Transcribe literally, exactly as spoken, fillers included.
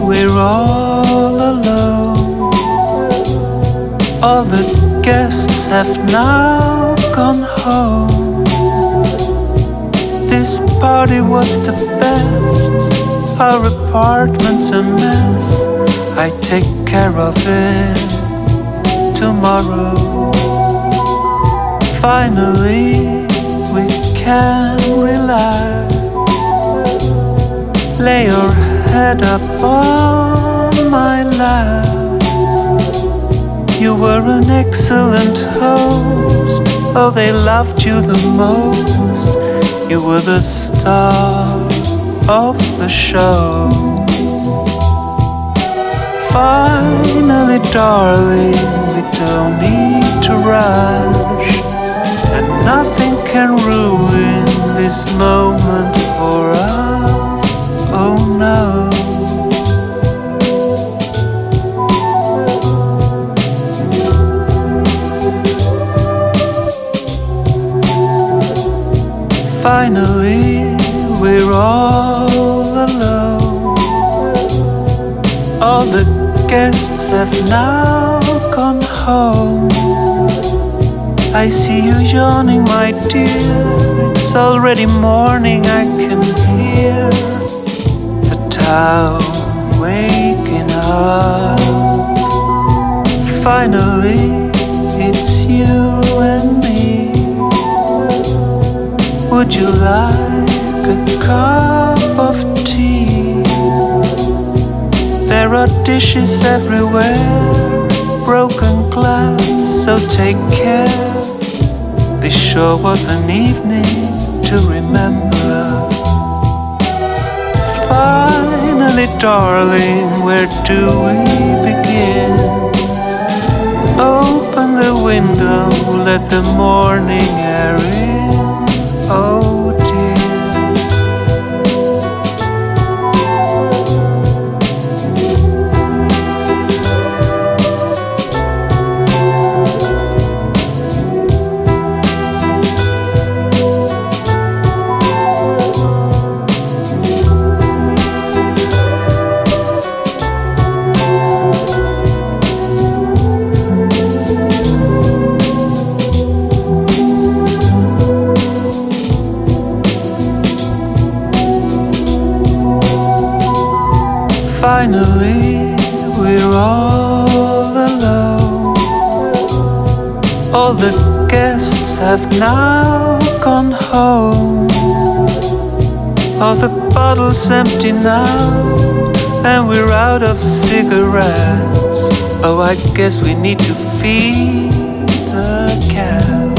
we're all alone. All the guests have now gone home. This party was the best. Our apartment's a mess. I take care of it tomorrow. Finally, we can relax. Lay your head up on my lap. You were an excellent host. Oh, they loved you the most. You were the star of the show. Finally, darling, we don't need to rush, and nothing can ruin this moment for us. Oh no. Finally, we're all alone. All the guests have now gone home. I see you yawning, my dear. It's already morning, I can hear the town waking up. Finally, it's you and me. Would you like a cup of tea? There are dishes everywhere, broken glass, so take care. This sure was an evening to remember. Finally, darling, where do we begin? Open the window, let the morning air in. Oh dear. Finally, we're all alone. All the guests have now gone home. All the bottles empty now, and we're out of cigarettes. Oh, I guess we need to feed the cat.